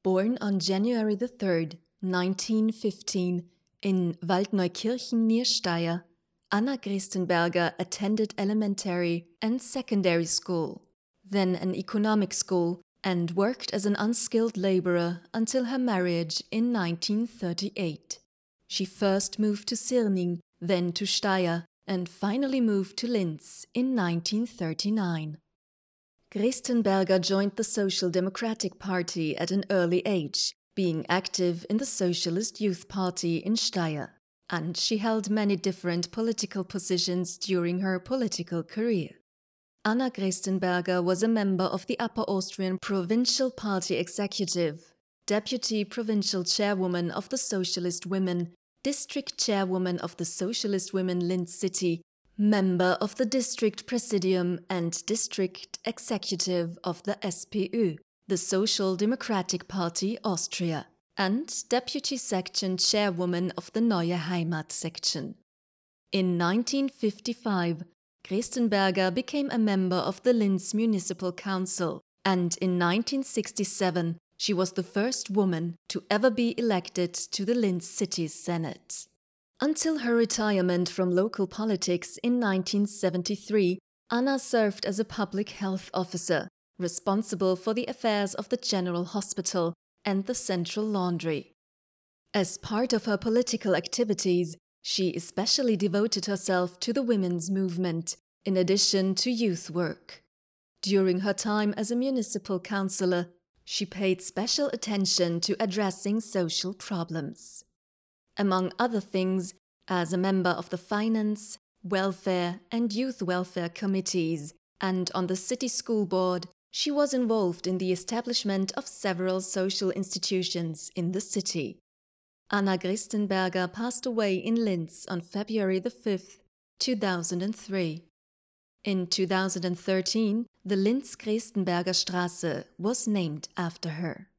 Born on January 3rd, 1915, in Waldneukirchen near Steyr, Anna Gristenberger attended elementary and secondary school, then an economic school, and worked as an unskilled laborer until her marriage in 1938. She first moved to Sirning, then to Steyr, and finally moved to Linz in 1939. Gristenberger joined the Social Democratic Party at an early age, being active in the Socialist Youth Party in Steyr, and she held many different political positions during her political career. Anna Gristenberger was a member of the Upper Austrian Provincial Party Executive, Deputy Provincial Chairwoman of the Socialist Women, District Chairwoman of the Socialist Women Linz City, member of the District Presidium and District Executive of the SPÖ, the Social Democratic Party Austria, and Deputy Section Chairwoman of the Neue Heimat section. In 1955, Gristenberger became a member of the Linz Municipal Council, and in 1967 she was the first woman to ever be elected to the Linz City Senate. Until her retirement from local politics in 1973, Anna served as a public health officer, responsible for the affairs of the General Hospital and the Central Laundry. As part of her political activities, she especially devoted herself to the women's movement, in addition to youth work. During her time as a municipal councillor, she paid special attention to addressing social problems. Among other things, as a member of the Finance, Welfare and Youth Welfare Committees and on the City School Board, she was involved in the establishment of several social institutions in the city. Anna Gristenberger passed away in Linz on February 5, 2003. In 2013, the Linz-Gristenberger Straße was named after her.